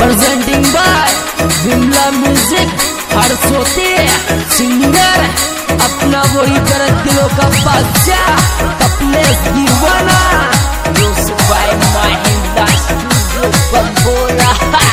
presenting by Vimla music हर्षोते singer अपना वही दर्द दिलों का बादशाह कपलेश दीवाना भाई महिंद्रा स्टूडियो बंबोला।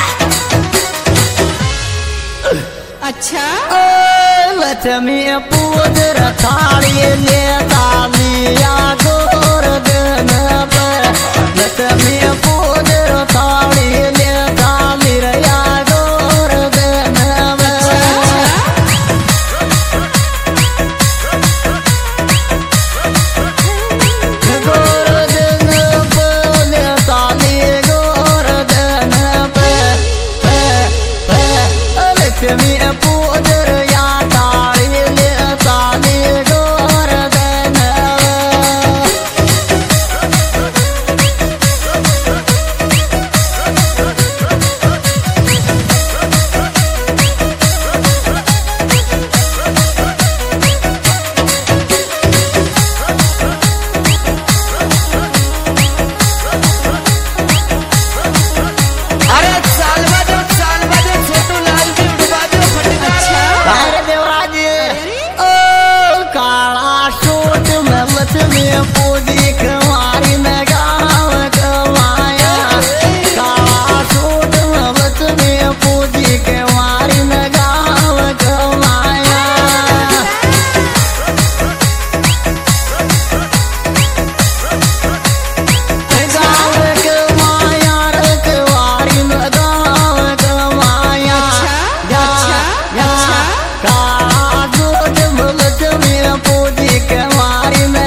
अच्छा लक्ष्मी पूजर थाली लेता लिया गोर दिन पर लक्ष्मी पूजर थाली लेता लिया गोर दिन लक्ष्मी पूजर या ताली लेता गोर दिन पूजी कुमारी में गाँव कमाया काला सूट मत में पूजी कुमारी में गाँव कमाया गाँव कमाया रखवारी में गाँव कमाया काला सूट मत में पूजी कुमारी में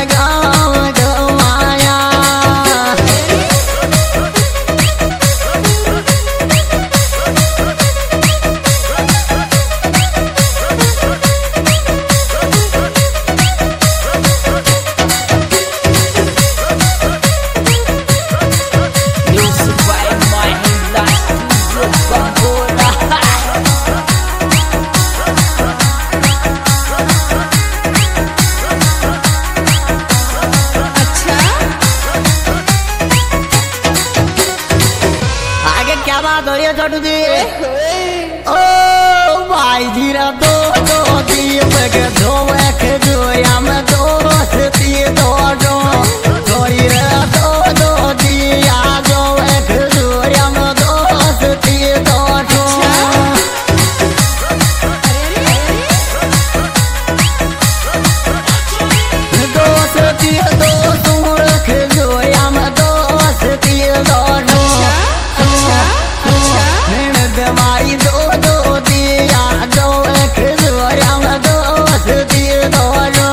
छोटू जी ओ भाई जीरा दो दीपक दो एक जो हम दोस्ती दो थोड़ी रे दो दिया जो एक जो हम दोस्ती दो दोस्ती दो तुम रख जो हम दोस्ती दो मारी दो दिया दो एक जोरम दोस्त दिए दोनों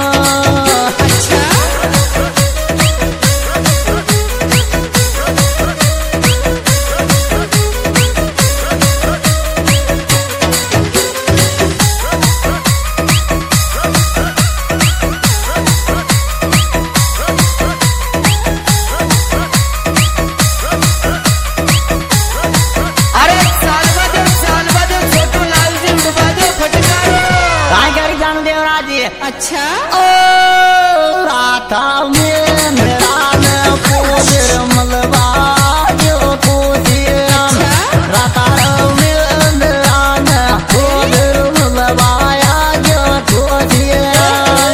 अच्छा ओ राता में मेरा न पूजर मलबा जो पूजिया राता में मेरा न पूजर मलबाया जो पूजिया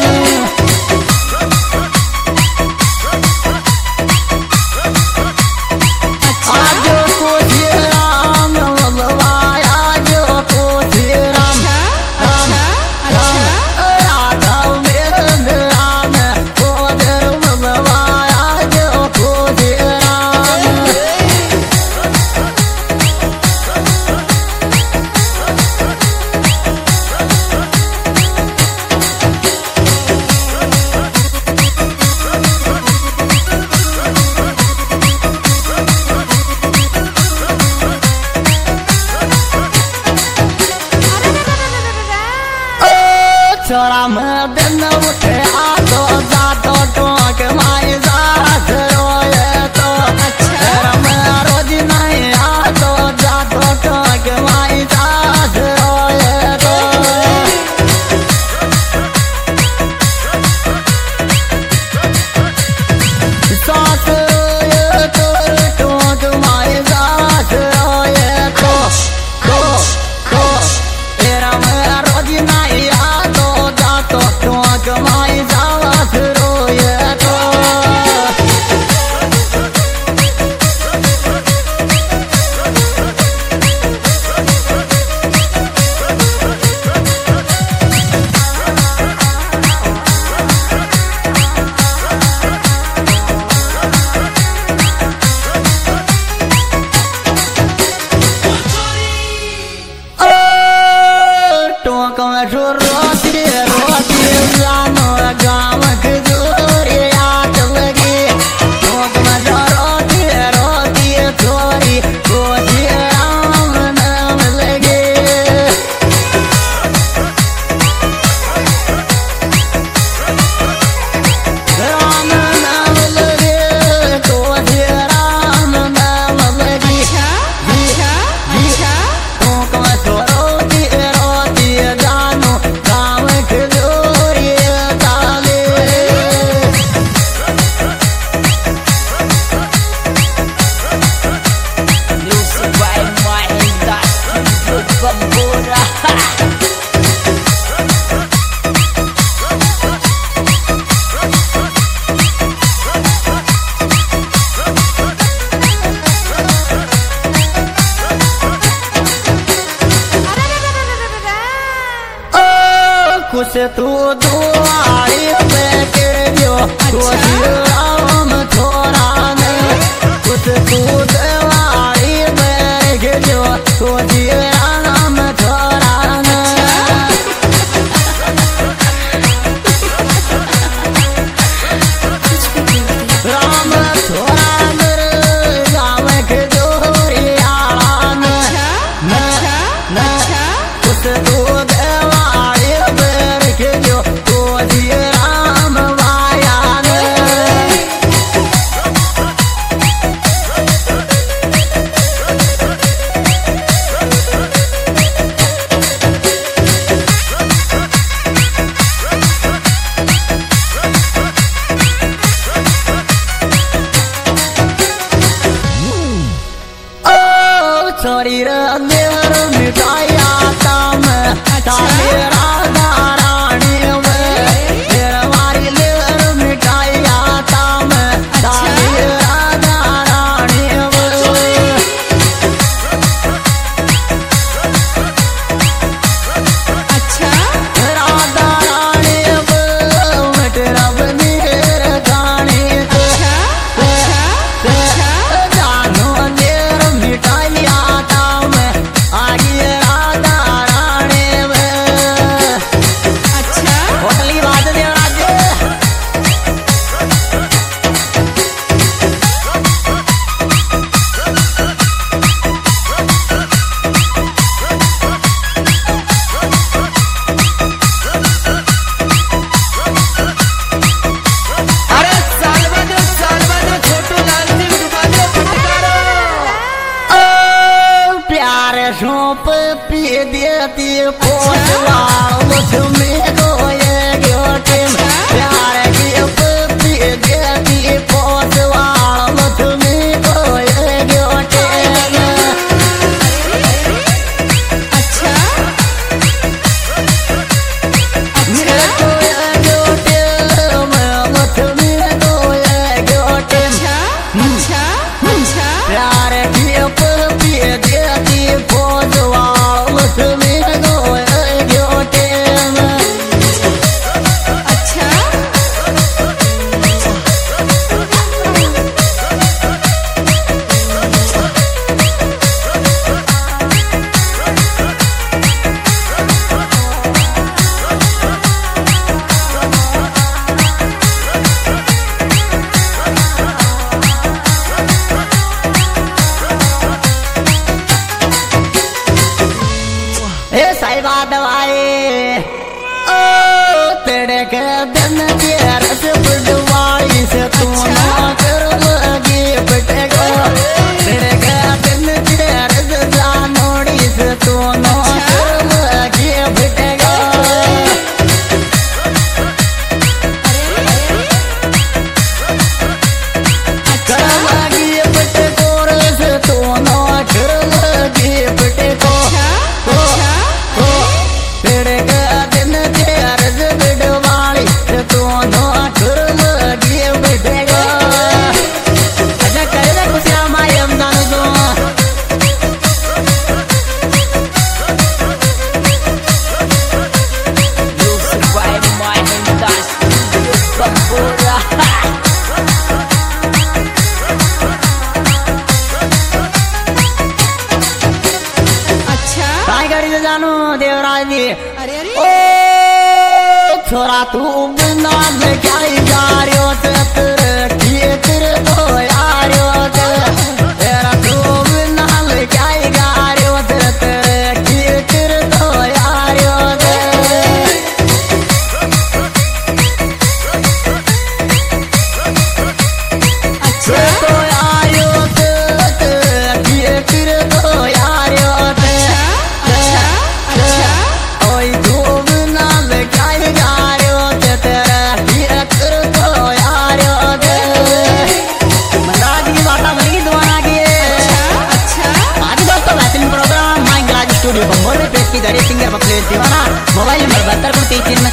आज पूजिया मलबाया जो पूजिया तू दुआरी में गिरजो राम थोड़ा ने कुछ तू दुआरी में गिरजो राम थोड़ा ने राम थोड़ा नर गाँव के जोरी आला ने कुछ तू दुआरी में गिरजो राम वाया ने छोरी देवर मिठाइया ताम ताली राधा रानी मारी लेवर मिठाइया ताम ताली राधा रानी राधा रानी मट रब नीर गानी जानो देर मिठाइया ताम आगे राधा रानी होटल की बात देवराज अरे साल बाद छोटू लाल सिंह डुबा दो फटकारो प्यार सौंप पी देती पोसवा में गोए गोटे प्यार की पी देती पोसवा में गोए गोटे मेरे गोए गोटे मत में गोए गोटे प्यार की पी देती पोसवा में गोए गोटे ए साहिबा दवाए ओ तेरे के दिन तेर से बुढ़वाई से तू ना कर लगी बटेगा तेरे के दिन तेर से जानोड़ी से तू ना कर लगी बटेगा कर लगी बटेगोर से तू ना कर लगी बटेगो तेरे का दिन तेर से बिडवाली तू कर लगी बिटेगा अच्छा करे कुछ रामाय हमदान दो काय गाड़ी से जानू देवराज जी अरे ओ छोरा तू बिना में क्या जा रहे हो तेरे तो यारो तेरा तू बिना में क्या जा रहे हो तेरे तो यारो तो यारो तेरे तो यारो ओई धूम नाल क्या जा रहे हो तेरा तो यारो मनराज की बात बनेगी दोबारा की आज दोस्तों बेहतरीन प्रोग्राम माइंड राज स्टूडियो बंगोर में पेश की जा रही है सिंगर बकलेश दीवाना मोबाइल नंबर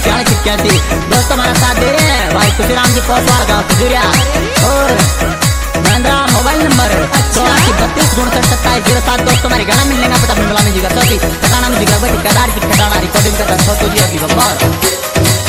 72 दोस्तों हमारा साथ दे रहे हैं भाई खुशीराम जी पोसवार गाँव खजूरिया और मेरा मोबाइल नंबर 8432 दोस्तों हमारे गाना मिलने का पता मिला में जी का ठिकाना में जी का ठिकादार की ठिकाना रिकॉर्डिंग का छोटू जी अभी बाबा